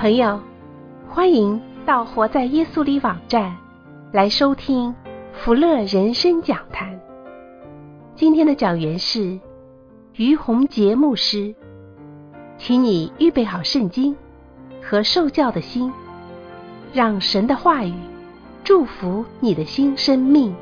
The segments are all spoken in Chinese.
朋友，欢迎到活在耶稣里网站来收听福乐人生讲坛。今天的讲员是于洪杰牧师，请你预备好圣经和受教的心，让神的话语祝福你的新生命。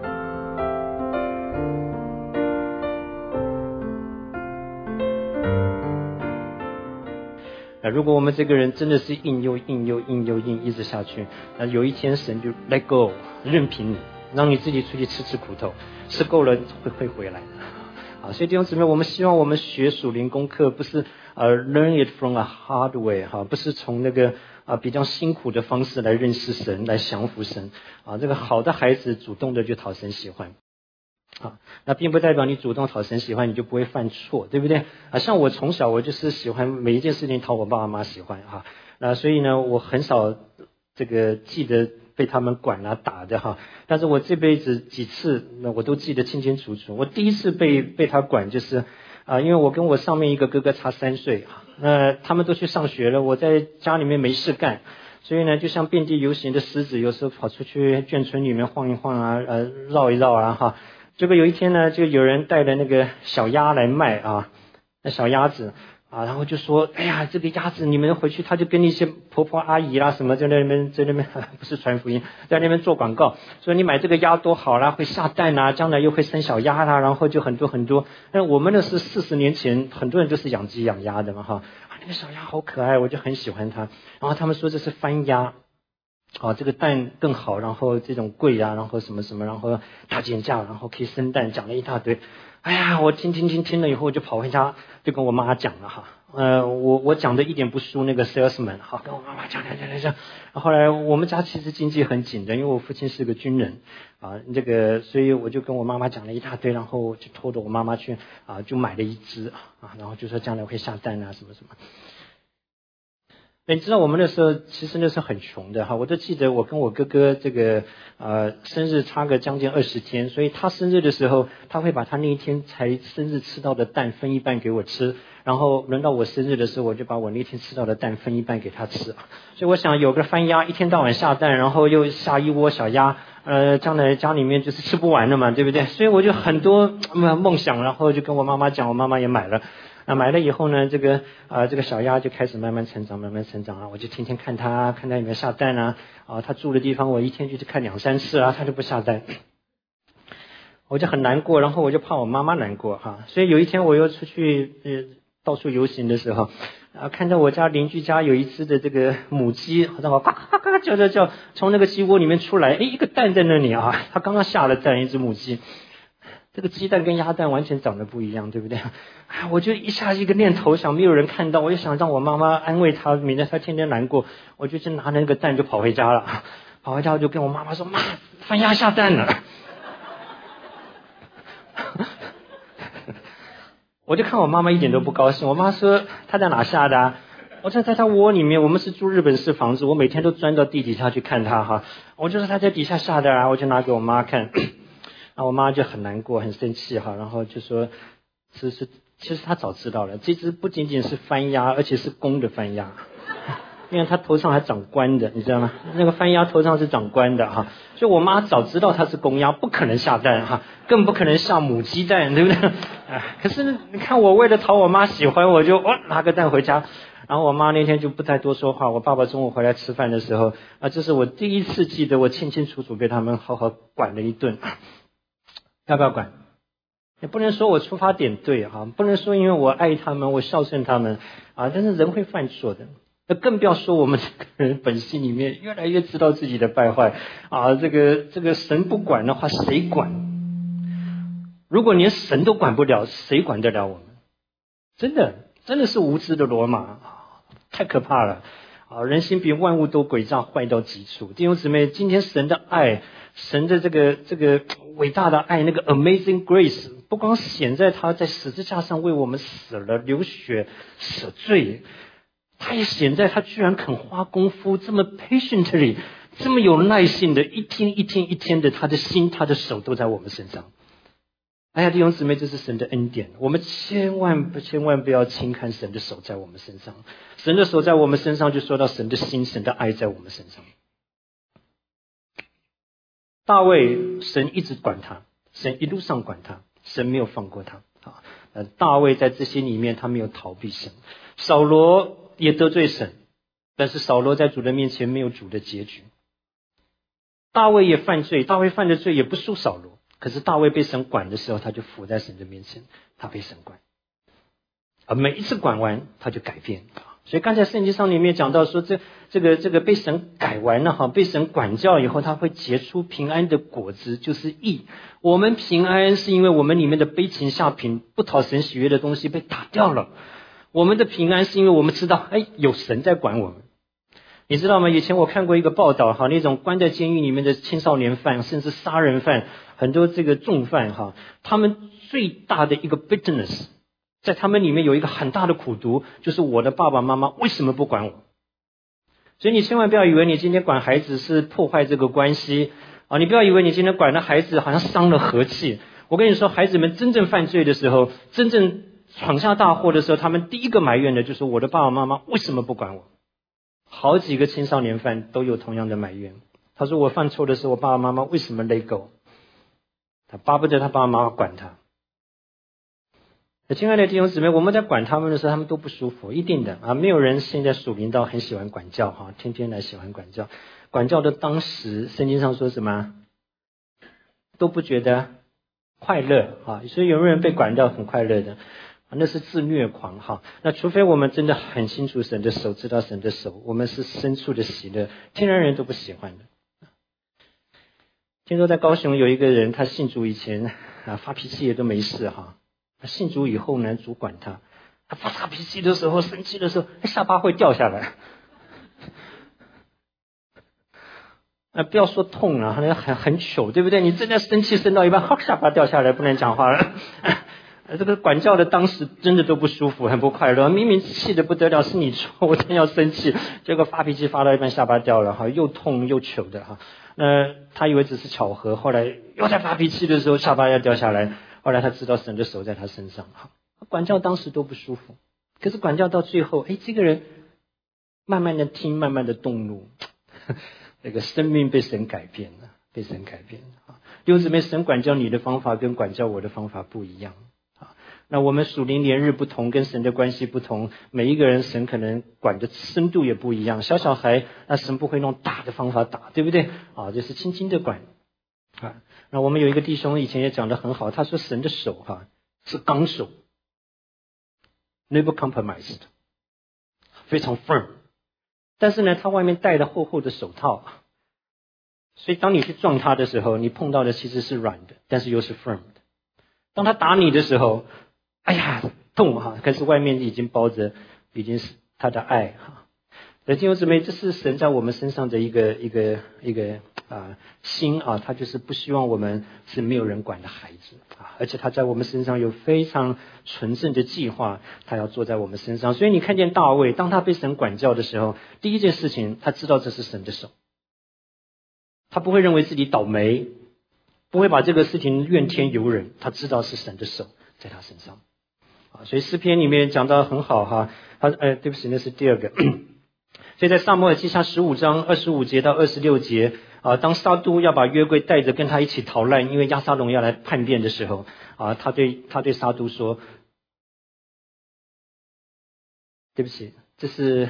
如果我们这个人真的是硬一直下去，那有一天神就 let go， 任凭你，让你自己出去吃苦头，吃够了会回来的。所以弟兄姊妹，我们希望我们学属灵功课不是learn it from a hard way， 不是从那个比较辛苦的方式来认识神，来降服神。这个好的孩子主动的就讨神喜欢。那并不代表你主动讨神喜欢你就不会犯错，对不对？像我从小我就是喜欢每一件事情讨我爸爸妈妈喜欢那所以呢我很少这个记得被他们管打的但是我这辈子几次我都记得清清楚楚。我第一次被他管就是因为我跟我上面一个哥哥差3岁他们都去上学了，我在家里面没事干，所以呢就像遍地游行的狮子，有时候跑出去眷村里面晃一晃绕一绕结果有一天呢，就有人带了那个小鸭来卖那小鸭子然后就说，哎呀，这个鸭子你们回去，他就跟那些婆婆阿姨什么在那边不是传福音，在那边做广告，说你买这个鸭多好啦，会下蛋将来又会生小鸭然后就很多。但我们那是40年前，很多人都是养鸡养鸭的嘛那个小鸭好可爱，我就很喜欢它。然后他们说这是番鸭。这个蛋更好，然后这种贵然后什么，然后大减价，然后可以生蛋，讲了一大堆。哎呀，我听了以后就跑回家，就跟我妈讲了我讲的一点不输那个 salesman 跟我妈妈讲。后来我们家其实经济很紧的，因为我父亲是个军人所以我就跟我妈妈讲了一大堆，然后就拖着我妈妈去就买了一只然后就说将来会下蛋什么。你知道我们那时候其实那时候很穷的我都记得我跟我哥哥这个生日差个将近20天，所以他生日的时候他会把他那一天才生日吃到的蛋分一半给我吃，然后轮到我生日的时候我就把我那天吃到的蛋分一半给他吃。所以我想有个番鸭一天到晚下蛋，然后又下一窝小鸭将来家里面就是吃不完的嘛，对不对？所以我就很多梦想，然后就跟我妈妈讲，我妈妈也买了。买了以后呢，这个小鸭就开始慢慢成长我就天天看它有没有下蛋它住的地方我一天就去看2-3次它就不下蛋，我就很难过，然后我就怕我妈妈难过所以有一天我又出去到处游行的时候看到我家邻居家有一只的这个母鸡，然后呱呱呱叫从那个鸡窝里面出来，一个蛋在那里它刚刚下了蛋，一只母鸡。这个鸡蛋跟鸭蛋完全长得不一样，对不对？我就一下一个念头想没有人看到，我就想让我妈妈安慰她，免得她天天难过，我就拿那个蛋就跑回家了。跑回家我就跟我妈妈说，妈，番鸭下蛋了。我就看我妈妈一点都不高兴，我妈说她在哪下的我在她窝里面，我们是住日本式房子，我每天都钻到地底下去看她我就说她在底下下的我就拿给我妈看。我妈就很难过很生气然后就说其实她早知道了，这只不仅仅是番鸭，而且是公的番鸭，因为它头上还长冠的，你知道吗？那个番鸭头上是长冠的所以我妈早知道它是公鸭，不可能下蛋更不可能下母鸡蛋，对不对？可是你看我为了讨我妈喜欢，我就拿个蛋回家。然后我妈那天就不太多说话，我爸爸中午回来吃饭的时候这是我第一次记得我清清楚楚被他们好好管了一顿。要不要管？也不能说我出发点对不能说因为我爱他们我孝顺他们但是人会犯错的，更不要说我们这个人本性里面越来越知道自己的败坏这个神不管的话谁管？如果连神都管不了，谁管得了我们？真的是无知的罗马太可怕了人心比万物都诡诈，坏到极处。弟兄姊妹，今天神的爱，神的这个伟大的爱，那个 amazing grace， 不光显在他在十字架上为我们死了，流血舍罪，他也显在他居然肯花功夫，这么 patiently， 这么有耐性的，一天一天的，他的心他的手都在我们身上。 哎呀，弟兄姊妹，这是神的恩典，我们千万不要轻看神的手在我们身上。神的手在我们身上，就说到神的心、神的爱在我们身上。大卫，神一直管他，神一路上管他，神没有放过他。大卫在这些里面，他没有逃避神。扫罗也得罪神，但是扫罗在主的面前没有主的结局。大卫也犯罪，大卫犯的罪也不输扫罗，可是大卫被神管的时候，他就伏在神的面前，他被神管，而每一次管完他就改变。所以刚才圣经上里面讲到说，这个被神改完了被神管教以后，他会结出平安的果子，就是义。我们平安是因为我们里面的悲情下品不讨神喜悦的东西被打掉了。我们的平安是因为我们知道有神在管我们。你知道吗？以前我看过一个报道那种关在监狱里面的青少年犯，甚至杀人犯，很多这个重犯他们最大的一个 bitterness， 在他们里面有一个很大的苦毒，就是我的爸爸妈妈为什么不管我？所以你千万不要以为你今天管孩子是破坏这个关系你不要以为你今天管的孩子好像伤了和气。我跟你说，孩子们真正犯罪的时候，真正闯下大祸的时候，他们第一个埋怨的就是我的爸爸妈妈为什么不管我。好几个青少年犯都有同样的埋怨，他说我犯错的时候，我爸爸妈妈为什么let go？他巴不得他爸爸妈妈管他。亲爱的弟兄姊妹，我们在管他们的时候，他们都不舒服，一定的没有人现在属灵到很喜欢管教天天来喜欢管教。管教的当时，圣经上说什么？都不觉得快乐所以有人被管教很快乐的。那是自虐狂那除非我们真的很清楚神的手，知道神的手，我们是深处的喜乐，天然人都不喜欢的。听说在高雄有一个人，他信主以前发脾气也都没事他信主以后呢，主管他发大脾气的时候，生气的时候下巴会掉下来不要说痛了很糗，对不对？你正在生气生到一半下巴掉下来，不能讲话了这个管教的当时真的都不舒服，很不快乐。明明气得不得了，是你错，我真要生气，结果发脾气发到一半下巴掉了又痛又糗的他以为只是巧合，后来又在发脾气的时候下巴要掉下来，后来他知道神的手在他身上管教当时都不舒服，可是管教到最后这个人慢慢的听，慢慢的动怒那个生命被神改变了，被神改变了弟兄姊妹，神管教你的方法跟管教我的方法不一样那我们属灵连日不同，跟神的关系不同，每一个人神可能管的深度也不一样。小孩那神不会用大的方法打，对不对就是轻轻的管那我们有一个弟兄以前也讲得很好，他说神的手是钢手 never compromised， 非常 firm， 但是呢他外面戴了厚厚的手套，所以当你去撞他的时候，你碰到的其实是软的，但是又是 firm 的。当他打你的时候，哎呀痛可是外面已经包着已经是他的爱弟兄姊妹，这是神在我们身上的一个心他就是不希望我们是没有人管的孩子而且他在我们身上有非常纯正的计划，他要做在我们身上。所以你看见大卫，当他被神管教的时候，第一件事情他知道这是神的手，他不会认为自己倒霉，不会把这个事情怨天尤人，他知道是神的手在他身上所以诗篇里面讲到很好对不起，那是第二个所以在撒母耳记下15章25节到26节当撒督要把约柜带着跟他一起逃难，因为押沙龙要来叛变的时候他对撒督说，对不起，这是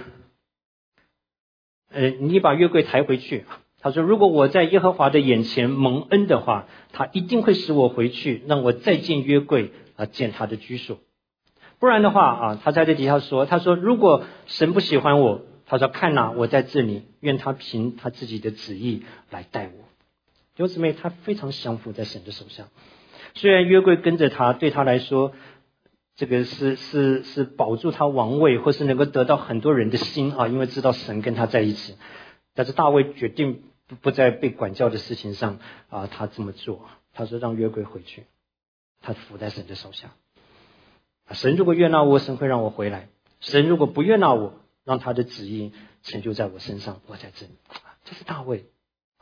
你把约柜抬回去。他说如果我在耶和华的眼前蒙恩的话，他一定会使我回去，让我再见约柜见他的居所。不然的话他在这底下说，他说如果神不喜欢我，他说看我在这里，愿他凭他自己的旨意来带我。弟兄姊妹，他非常降服在神的手下，虽然约柜跟着他，对他来说这个是保住他王位，或是能够得到很多人的心因为知道神跟他在一起。但是大卫决定不在被管教的事情上他这么做。他说让约柜回去，他服在神的手下。神如果悦纳我，神会让我回来；神如果不悦纳我，让他的旨意成就在我身上，我在这里。这是大卫。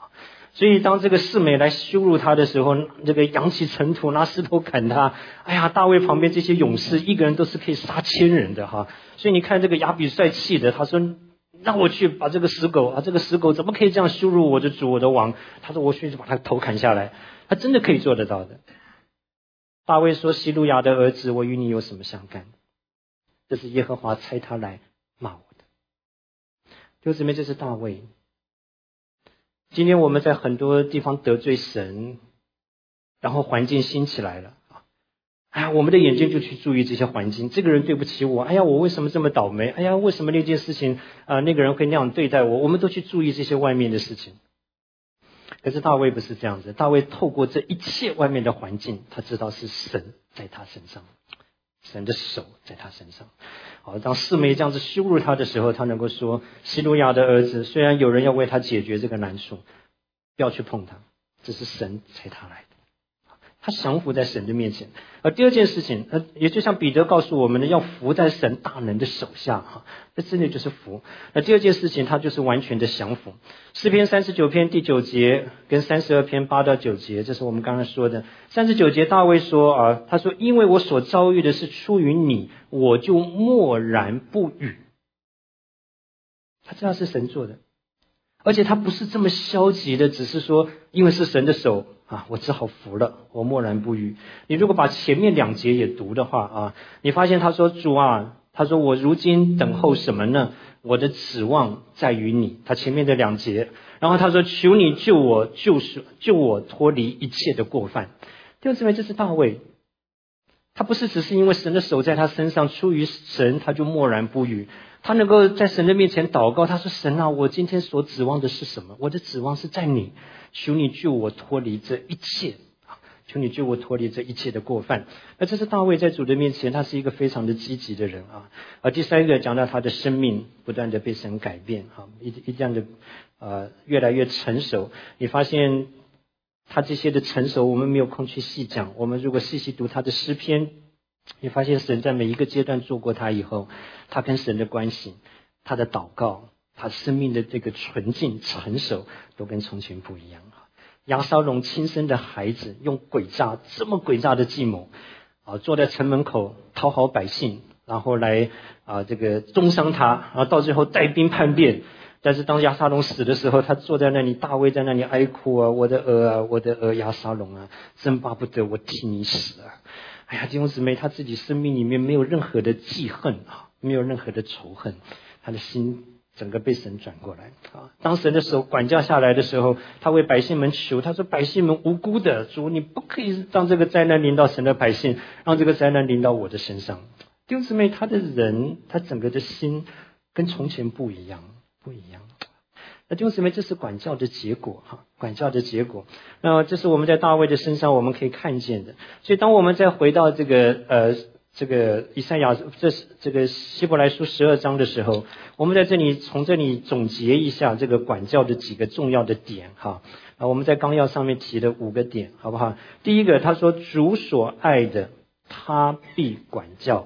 所以当这个示每来羞辱他的时候，这个扬起尘土拿石头砍他。哎呀，大卫旁边这些勇士一个人都是可以杀1000人的哈。所以你看这个亚比帅气的，他说让我去把这个死狗啊，这个死狗怎么可以这样羞辱我的主我的王？他说我去把他头砍下来，他真的可以做得到的。大卫说希路亚的儿子，我与你有什么相干？这是耶和华差他来骂我的。弟兄姊妹，这是大卫。今天我们在很多地方得罪神，然后环境兴起来了，哎呀，我们的眼睛就去注意这些环境。这个人对不起我，哎呀，我为什么这么倒霉？哎呀，为什么那件事情那个人会那样对待我？我们都去注意这些外面的事情。可是大卫不是这样子，大卫透过这一切外面的环境，他知道是神在他身上，神的手在他身上。好，当示每这样子羞辱他的时候，他能够说希路亚的儿子，虽然有人要为他解决这个难处，不要去碰他，这是神差他来的。他降服在神的面前。第二件事情，也就像彼得告诉我们的，要服在神大能的手下哈，这真的就是服。第二件事情，他就是完全的降服。诗篇39篇第9节跟32篇8到9节，这是我们刚刚说的。39节大卫说他说因为我所遭遇的是出于你，我就默然不语。他知道是神做的，而且他不是这么消极的，只是说因为是神的手我只好服了，我默然不语。你如果把前面2节也读的话你发现他说主他说我如今等候什么呢？我的指望在于你。他前面的2节，然后他说求你救我脱离一切的过犯。弟兄姊妹，这是大卫，他不是只是因为神的手在他身上，出于神他就默然不语。他能够在神的面前祷告，他说神我今天所指望的是什么？我的指望是在你，求你救我脱离这一切，求你救我脱离这一切的过犯。这是大卫在主的面前，他是一个非常的积极的人第三个讲到他的生命不断的被神改变一样的越来越成熟。你发现他这些的成熟，我们没有空去细讲。我们如果细细读他的诗篇，你发现神在每一个阶段做过他以后，他跟神的关系，他的祷告，他生命的这个纯净成熟都跟从前不一样。押沙龙亲生的孩子用这么诡诈的计谋坐在城门口讨好百姓，然后来这个中伤他，然后到最后带兵叛变。但是当押沙龙死的时候，他坐在那里，大卫在那里哀哭我的儿押沙龙真巴不得我替你死哎呀，弟兄姊妹，他自己生命里面没有任何的记恨没有任何的仇恨，他的心整个被神转过来当神的手管教下来的时候，他为百姓们求，他说百姓们无辜的，主你不可以让这个灾难临到神的百姓，让这个灾难临到我的身上。弟兄姊妹，他的人，他整个的心跟从前不一样。那弟兄姊妹，这是管教的结果管教的结果。那这是我们在大卫的身上我们可以看见的。所以当我们再回到这个以赛亚这个希伯来书12章的时候，我们在这里从这里总结一下这个管教的几个重要的点我们在纲要上面提的5个点，好不好？第一个，他说主所爱的他必管教，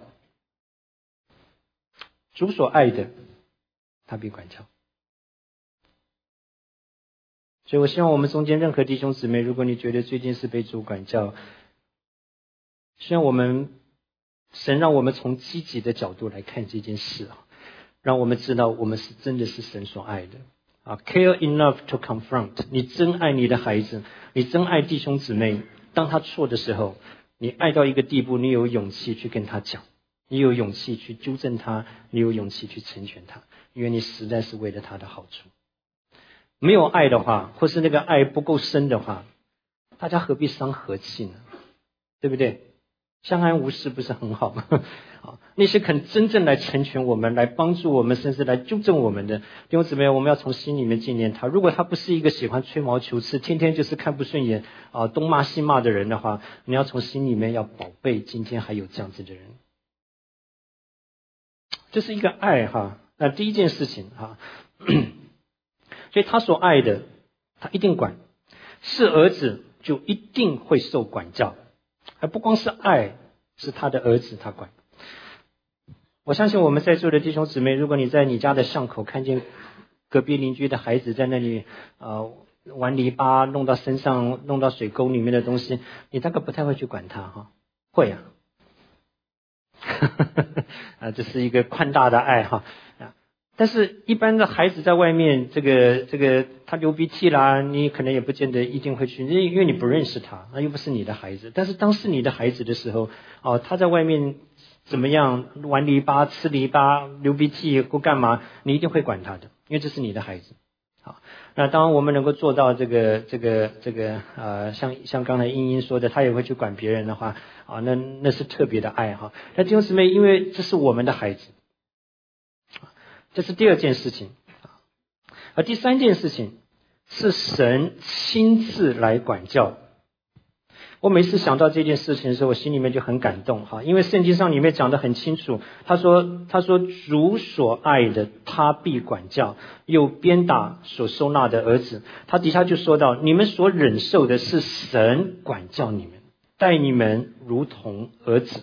主所爱的他必管教。所以我希望我们中间任何弟兄姊妹，如果你觉得最近是被主管教，希望我们神让我们从积极的角度来看这件事让我们知道我们是真的是神所爱的care enough to confront。 你真爱你的孩子，你真爱弟兄姊妹，当他错的时候，你爱到一个地步，你有勇气去跟他讲，你有勇气去纠正他，你有勇气去成全他，因为你实在是为了他的好处。没有爱的话，或是那个爱不够深的话，大家何必伤和气呢？对不对？相安无事不是很好吗？那些肯真正来成全我们，来帮助我们，甚至来纠正我们的弟兄姊妹，我们要从心里面纪念他。如果他不是一个喜欢吹毛求疵，天天就是看不顺眼东骂西骂的人的话，你要从心里面要宝贝今天还有这样子的人。这是一个爱那第一件事情所以他所爱的他一定管，是儿子就一定会受管教，而不光是爱，是他的儿子他管。我相信我们在座的弟兄姊妹，如果你在你家的巷口看见隔壁邻居的孩子在那里玩泥巴弄到身上、弄到水沟里面的东西，你大概不太会去管它哈？会啊。这是一个宽大的爱哈。但是一般的孩子在外面，这个他流鼻涕啦，你可能也不见得一定会去，因为你不认识他，那又不是你的孩子。但是当是你的孩子的时候，他在外面怎么样玩泥巴、吃泥巴、流鼻涕或干嘛，你一定会管他的，因为这是你的孩子。好，那当我们能够做到这个像刚才英英说的，他也会去管别人的话，那是特别的爱哈。那弟兄姊妹，因为这是我们的孩子。这是第二件事情，而第三件事情是神亲自来管教。我每次想到这件事情的时候，我心里面就很感动哈，因为圣经上里面讲得很清楚，他说主所爱的他必管教，又鞭打所收纳的儿子。他底下就说到，你们所忍受的是神管教你们，待你们如同儿子。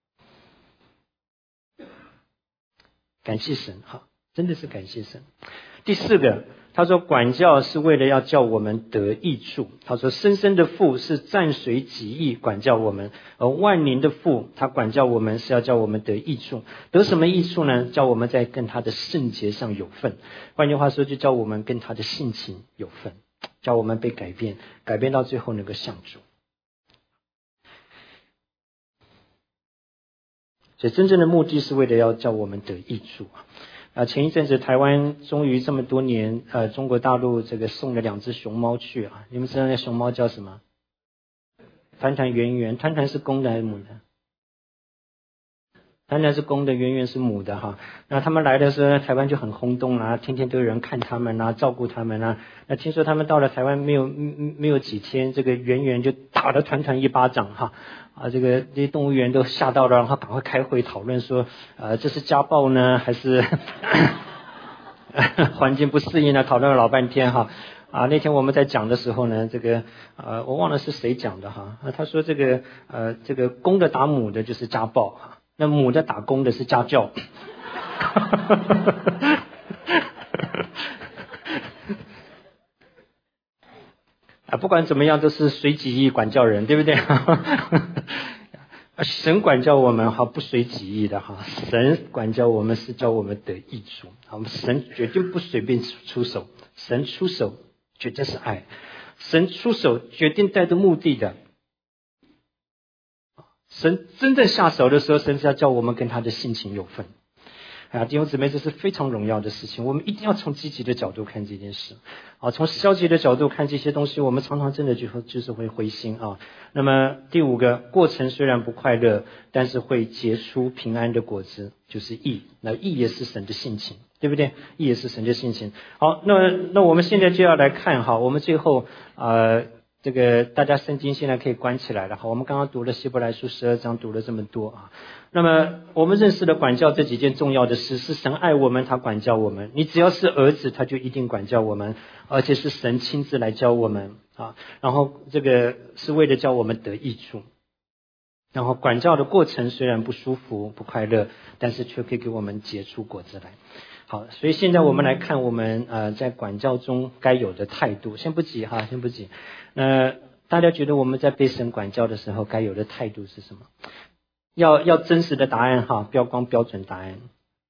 感谢神哈。真的是感谢神。第四个，他说管教是为了要叫我们得益处。他说生生的父是暂随己意管教我们，而万灵的父他管教我们是要叫我们得益处。得什么益处呢？叫我们在跟他的圣洁上有份。换句话说，就叫我们跟他的性情有份，叫我们被改变，改变到最后能够像主。所以真正的目的是为了要叫我们得益处。前一阵子台湾终于这么多年，中国大陆这个送了2只熊猫去啊，你们知道那熊猫叫什么？团团圆圆，团团是公的还是母的？团团是公的，圆圆是母的哈。那他们来的时候，台湾就很轰动啊，天天都有人看他们啊，照顾他们啊。那听说他们到了台湾没有几天，这个圆圆就打了团团一巴掌哈。这些动物园都吓到了，然后赶快开会讨论说，这是家暴呢，还是环境不适应呢？讨论了老半天哈。那天我们在讲的时候呢，我忘了是谁讲的哈。他说这个公的打母的就是家暴，那母的打公的是家教。不管怎么样都是随己意管教人，对不对？神管教我们不随己意的哈，神管教我们是叫我们得益处。我们神绝对不随便出手，神出手绝对是爱，神出手决定带着目的的。神真正下手的时候，神是要叫我们跟他的性情有份。弟兄姊妹，这是非常荣耀的事情，我们一定要从积极的角度看这件事。从消极的角度看这些东西，我们常常真的就是会灰心啊。那么第5个，过程虽然不快乐，但是会结出平安的果子，就是义。那义也是神的性情，对不对？义也是神的性情。好，那我们现在就要来看哈，我们最后这个大家圣经现在可以关起来了。好，我们刚刚读了希伯来书12章，读了这么多啊。那么我们认识了管教这几件重要的事，是神爱我们，他管教我们。你只要是儿子，他就一定管教我们，而且是神亲自来教我们啊。然后这个是为了叫我们得益处。然后管教的过程虽然不舒服、不快乐，但是却可以给我们结出果子来。好，所以现在我们来看我们在管教中该有的态度。先不急哈，先不急。大家觉得我们在被神管教的时候该有的态度是什么？要真实的答案哈，不要光标准答案。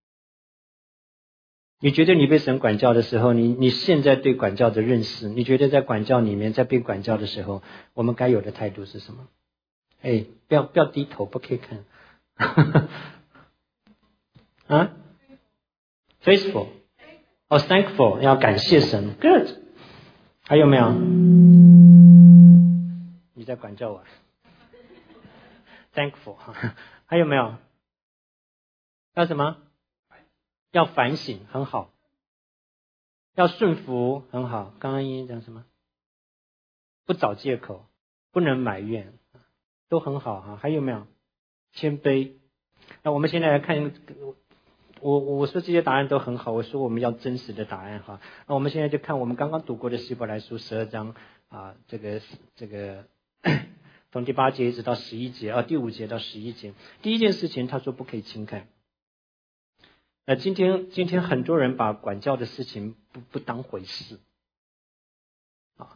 你觉得你被神管教的时候，你现在对管教的认识，你觉得在管教里面，在被管教的时候，我们该有的态度是什么？不要低头，不可以看。Faithful， thankful， 要感谢神。Good， 还有没有？你在管教我。Thankful， 还有没有？要什么？要反省，很好。要顺服，很好。刚刚英英讲什么？不找借口，不能埋怨，都很好哈。还有没有？谦卑。那我们现在来看，我说这些答案都很好，我说我们要真实的答案哈。那我们现在就看我们刚刚读过的希伯来书12章这个从第8节一直到11节第5节到11节。第一件事情他说不可以轻看。今天很多人把管教的事情不当回事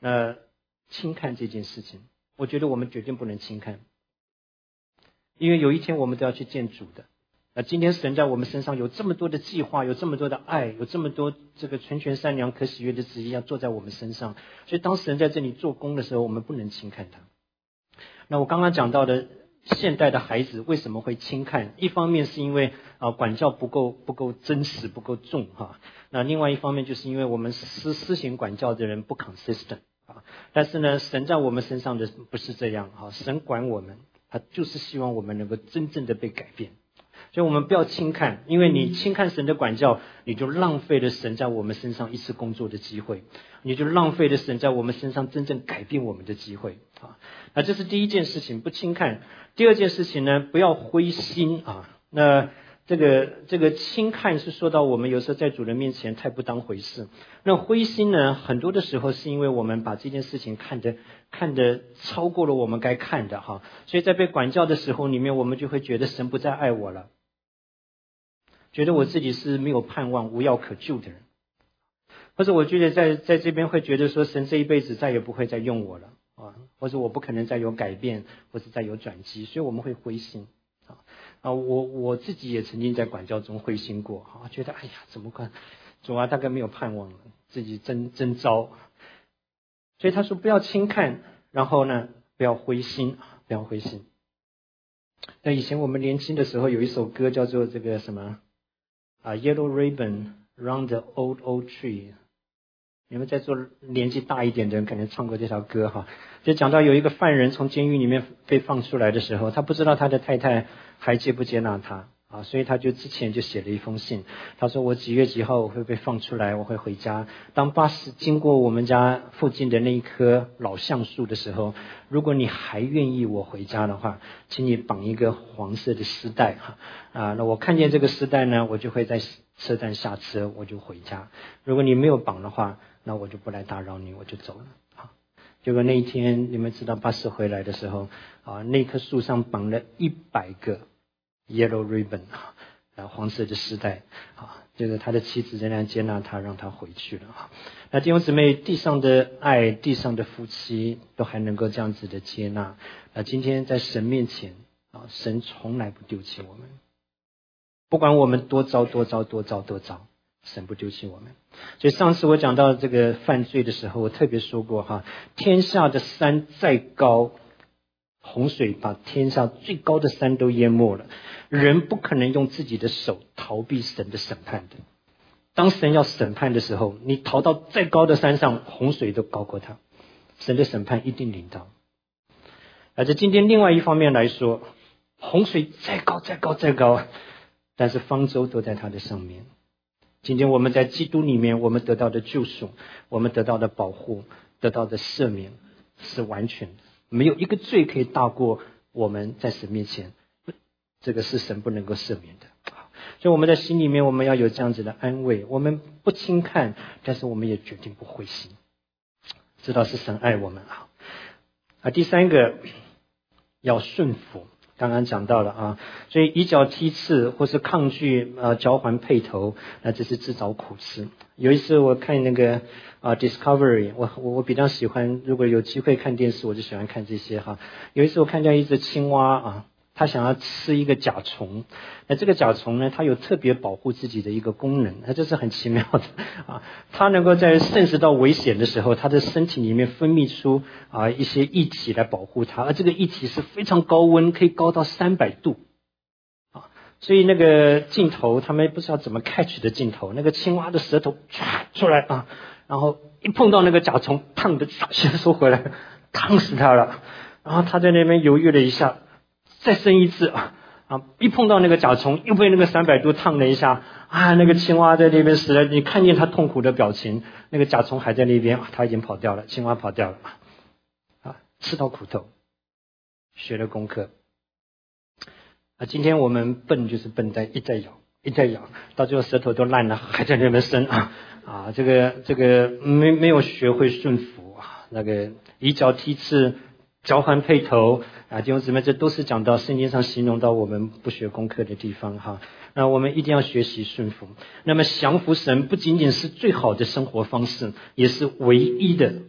那轻看这件事情，我觉得我们绝对不能轻看，因为有一天我们都要去见主的。今天神在我们身上有这么多的计划，有这么多的爱，有这么多这个纯全善良可喜悦的旨意要做在我们身上，所以当神在这里做工的时候，我们不能轻看他。那我刚刚讲到的现代的孩子为什么会轻看？一方面是因为管教不够真实，不够重哈。那另外一方面就是因为我们施行管教的人不 consistent 啊。但是呢，神在我们身上的不是这样哈，神管我们，他就是希望我们能够真正的被改变。所以我们不要轻看，因为你轻看神的管教，你就浪费了神在我们身上一次工作的机会，你就浪费了神在我们身上真正改变我们的机会啊。那这是第一件事情，不轻看。第二件事情呢，不要灰心啊。那这个轻看是说到我们有时候在主人面前太不当回事。那灰心呢，很多的时候是因为我们把这件事情看得超过了我们该看的哈。所以在被管教的时候里面，我们就会觉得神不再爱我了，觉得我自己是没有盼望、无药可救的人，或者我觉得在这边会觉得说神这一辈子再也不会再用我了啊，或者我不可能再有改变，或者再有转机，所以我们会灰心啊。我自己也曾经在管教中灰心过啊，觉得哎呀怎么办，主啊大概没有盼望了，自己真糟。所以他说不要轻看，然后呢不要灰心，不要灰心。那以前我们年轻的时候有一首歌叫做这个什么Yellow Ribbon Round the Old Tree， 你们在座年纪大一点的人可能唱过这条歌哈。就讲到有一个犯人从监狱里面被放出来的时候，他不知道他的太太还接不接纳他啊，所以他就之前就写了一封信，他说我几月几号我会被放出来，我会回家。当巴士经过我们家附近的那一棵老橡树的时候，如果你还愿意我回家的话，请你绑一个黄色的丝带那我看见这个丝带呢，我就会在车站下车，我就回家。如果你没有绑的话，那我就不来打扰你，我就走了结果那一天你们知道巴士回来的时候那棵树上绑了100个 yellow ribbon 黄色的丝带这个他的妻子仍然接纳他，让他回去了那弟兄姊妹，地上的爱，地上的夫妻都还能够这样子的接纳今天在神面前神从来不丢弃我们，不管我们多糟，神不丢弃我们。所以上次我讲到这个犯罪的时候，我特别说过天下的山再高，洪水把天下最高的山都淹没了，人不可能用自己的手逃避神的审判的。当神要审判的时候，你逃到再高的山上，洪水都高过他，神的审判一定临到。而在今天另外一方面来说，洪水再高，但是方舟都在他的上面。今天我们在基督里面，我们得到的救赎，我们得到的保护，得到的赦免是完全的，没有一个罪可以大过我们在神面前，这个是神不能够赦免的。所以我们在心里面，我们要有这样子的安慰，我们不轻看，但是我们也决定不灰心，知道是神爱我们第三个要顺服，刚刚讲到了所以以脚踢刺或是抗拒交还配头，那这是自找苦吃。有一次我看那个Discovery， 我比较喜欢，如果有机会看电视我就喜欢看这些有一次我看见一只青蛙它想要吃一个甲虫，那这个甲虫呢，它有特别保护自己的一个功能，它这是很奇妙的它能够在甚至到危险的时候，它的身体里面分泌出一些液体来保护它，而这个液体是非常高温，可以高到300度所以那个镜头他们不知道怎么 catch 的镜头，那个青蛙的舌头出来然后一碰到那个甲虫，烫的先收回来，烫死它了。然后他在那边犹豫了一下，再伸一次一碰到那个甲虫，又被那个300度烫了一下那个青蛙在那边死了，你看见他痛苦的表情，那个甲虫还在那边他已经跑掉了，青蛙跑掉了吃到苦头，学了功课今天我们笨就是笨在一再咬，到最后舌头都烂了，还在那边伸这个没有学会顺服那个以脚踢刺，交还配头弟兄姊妹，这都是讲到圣经上形容到我们不学功课的地方那我们一定要学习顺服。那么降服神不仅仅是最好的生活方式，也是唯一的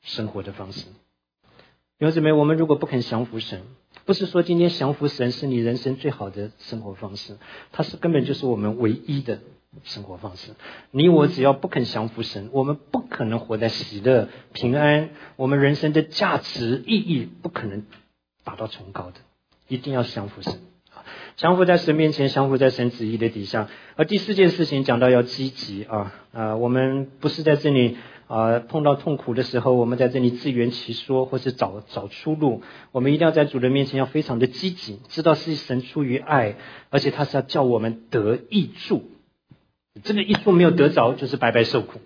生活的方式。弟兄姊妹，我们如果不肯降服神，不是说今天降服神是你人生最好的生活方式，它是根本就是我们唯一的生活方式。你我只要不肯降服神，我们不可能活在喜乐平安，我们人生的价值意义不可能达到崇高的。一定要降服神，降服在神面前，降服在神旨意的底下。而第四件事情讲到要积极我们不是在这里碰到痛苦的时候，我们在这里自圆其说或是找出路，我们一定要在主的面前要非常的积极，知道是神出于爱，而且他是要叫我们得益处，这个益处没有得着就是白白受苦。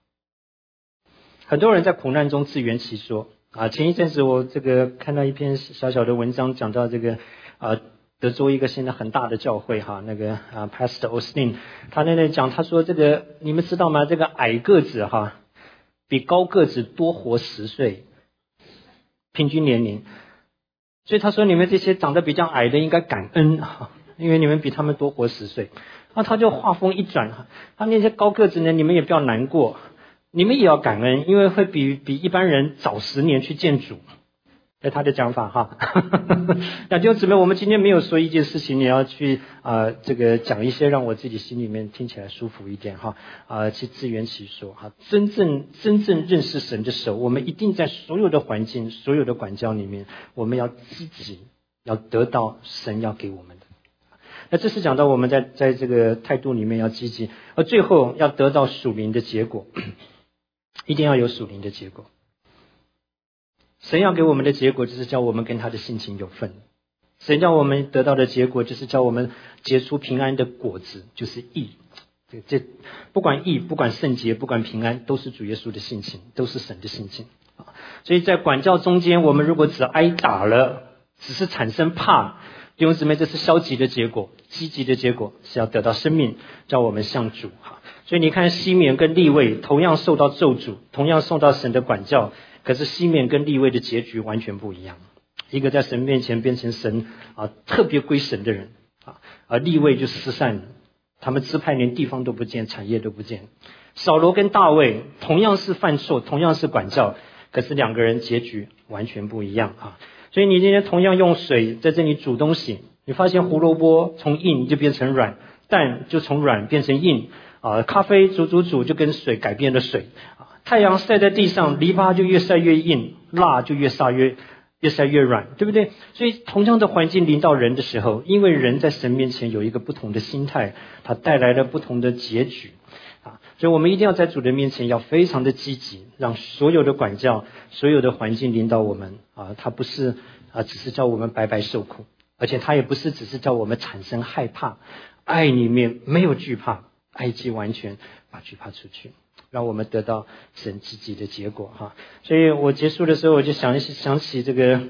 很多人在苦难中自圆其说前一阵子我看到一篇小小的文章，讲到德州一个现在很大的教会Pastor Austin 他在那讲，他说你们知道吗？矮个子比高个子多活10岁平均年龄，所以他说你们这些长得比较矮的应该感恩因为你们比他们多活10岁。他就话锋一转，他那些高个子呢，你们也不要难过，你们也要感恩，因为会比一般人早10年去见主。在他的讲法那弟兄姊妹，我们今天没有说一件事情你要去讲一些让我自己心里面听起来舒服一点去自圆其说真正认识神的时候，我们一定在所有的环境所有的管教里面，我们要积极，要得到神要给我们的。那这是讲到我们在这个态度里面要积极，而最后要得到属灵的结果一定要有属灵的结果。神要给我们的结果就是叫我们跟他的性情有份，神叫我们得到的结果就是叫我们结出平安的果子，就是义。这不管义，不管圣洁，不管平安，都是主耶稣的性情，都是神的性情所以在管教中间，我们如果只挨打了，只是产生怕，弟兄姊妹，这是消极的结果。积极的结果是要得到生命，叫我们向主所以你看西缅跟利未同样受到咒诅，同样受到神的管教，可是西缅跟利未的结局完全不一样。一个在神面前变成神特别归神的人而利未就失散了，他们支派连地方都不见，产业都不见。扫罗跟大卫同样是犯错，同样是管教，可是两个人结局完全不一样所以你今天同样用水在这里煮东西，你发现胡萝卜从硬就变成软，蛋就从软变成硬咖啡煮就跟水改变了水太阳晒在地上，篱笆就越晒越硬，蜡就越晒越软，对不对？所以同样的环境临到人的时候，因为人在神面前有一个不同的心态，它带来了不同的结局所以我们一定要在主的面前要非常的积极，让所有的管教所有的环境临到我们它不是只是叫我们白白受苦，而且它也不是只是叫我们产生害怕，爱里面没有惧怕，爱既完全把惧怕出去，让我们得到神积极的结果所以我结束的时候我就想起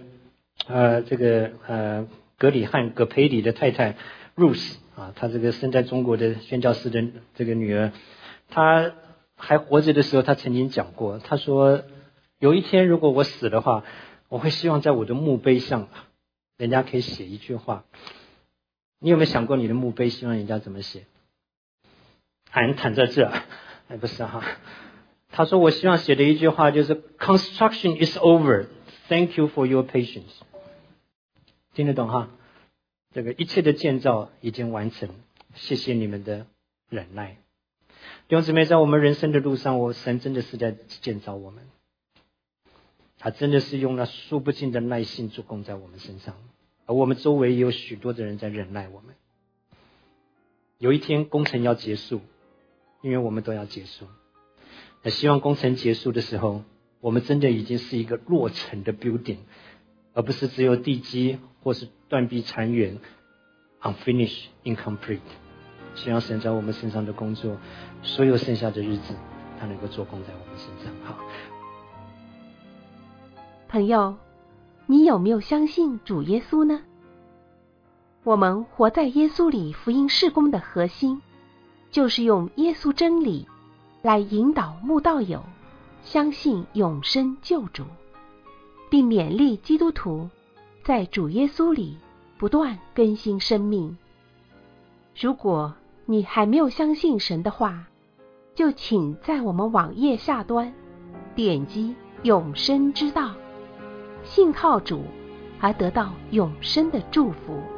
葛里汉葛培里的太太 Ruth她生在中国的宣教士的女儿，她还活着的时候，她曾经讲过，她说有一天如果我死的话，我会希望在我的墓碑上人家可以写一句话。你有没有想过你的墓碑希望人家怎么写？躺在这不是他说我希望写的一句话就是 Construction is over, thank you for your patience。 听得懂一切的建造已经完成，谢谢你们的忍耐。弟兄姊妹，在我们人生的路上，神真的是在建造我们，他真的是用了数不尽的耐心做工在我们身上，而我们周围也有许多的人在忍耐我们。有一天工程要结束，因为我们都要结束，那希望工程结束的时候，我们真的已经是一个落成的 building， 而不是只有地基或是断壁残垣 unfinished incomplete。 希望神在我们身上的工作，所有剩下的日子他能够做工在我们身上。好， 朋友，你有没有相信主耶稣呢？我们活在耶稣里福音事工的核心，就是用耶稣真理来引导慕道友相信永生救主，并勉励基督徒在主耶稣里不断更新生命。如果你还没有相信神的话，就请在我们网页下端点击永生之道，信靠主而得到永生的祝福。